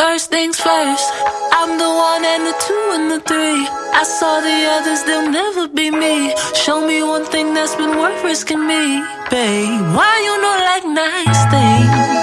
First things first, I'm the one and the two and the three. I saw the others, they'll never be me. Show me one thing that's been worth risking me, babe. Why you not like nice things?